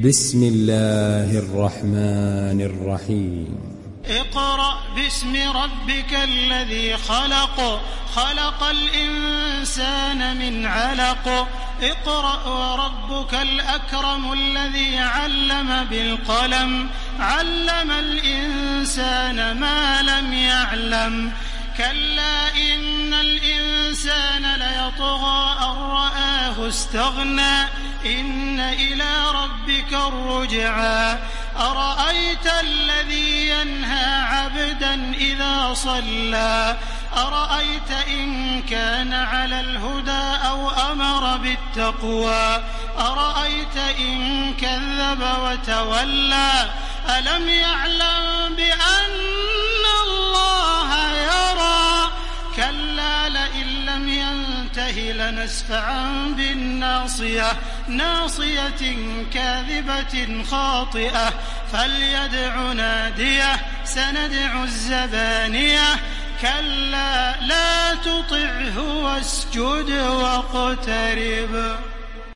بسم الله الرحمن الرحيم اقرأ باسم ربك الذي خلق خلق الإنسان من علق اقرأ وربك الأكرم الذي علم بالقلم علم الإنسان ما لم يعلم كلا إن الإنسان ليطغى أن رآه استغنى إن إلى ربك الرجعى أرأيت الذي ينهى عبدا إذا صلى أرأيت إن كان على الهدى أو أمر بالتقوى أرأيت إن كذب وتولى ألم يعلم بأن الله يرى كلا لئن لم ينته لنسفعا بالناصية ناصية كاذبة خاطئة فليدع ناديه سندع الزبانية كلا لا تطعه واسجد واقترب.